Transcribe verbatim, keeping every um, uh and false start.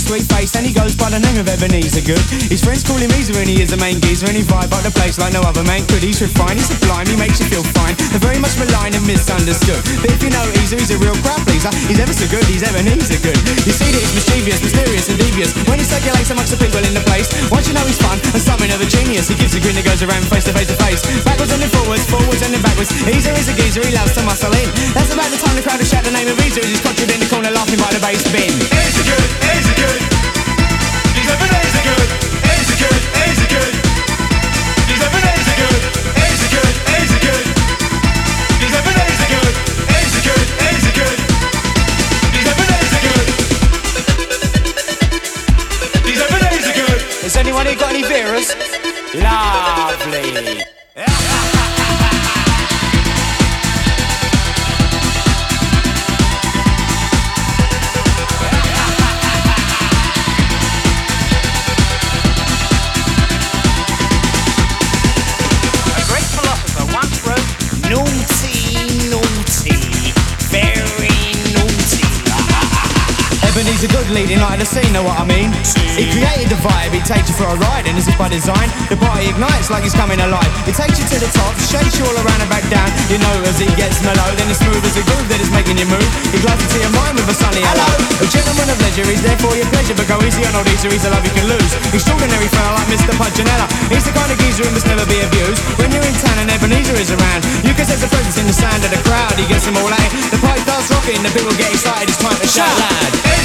sweet face, and he goes by the name of Ebenezer Good. His friends call him Easer, and he is the main geezer, and he vibe up the place like no other man could. He's refined, he's sublime, he makes you feel fine. They're very much maligned and misunderstood, but if you know Easer, he's a real crowd pleaser. He's ever so good, he's Ebenezer Good. You see that he's mischievous, mysterious and devious when he circulates amongst the people in the place. Once you know he's fun and something of a genius, he gives a grin that goes around face to face to face, backwards and then forwards, forwards and then backwards. Easer is a geezer, he loves to muscle in. That's about the time the crowd will shout the name of Easer as he's conjured in the corner laughing by the bass bin. Easer Good, Easer Good, he's Ebenezer Good. Easer Good, Easer Good, he's Ebenezer Good. Easer Good, Easer Good, he's Ebenezer Good. Easer Good, Easer Good, he's Ebenezer Good. He's Ebenezer Good. Has anyone here got any beers? Lovely. Ebenezer Good leading light of the scene, know what I mean? He created the vibe, he takes you for a ride, and this is by design. The party ignites like he's coming alive. He takes you to the top, shakes you all around and back down. You know as he gets mellow, then it's smooth as a groove that is making you move. He glides into your mind with a sunny hello. A gentleman of leisure, he's there for your pleasure, but go easy on old Easer, he's a love you can lose. Extraordinary fella like Mister Punchinella, he's the kind of geezer who must never be abused. When you're in town and Ebenezer is around, you can sense the presence in the sound of the crowd. He gets them all out, the party starts rocking, the people get excited, it's time to shout loud.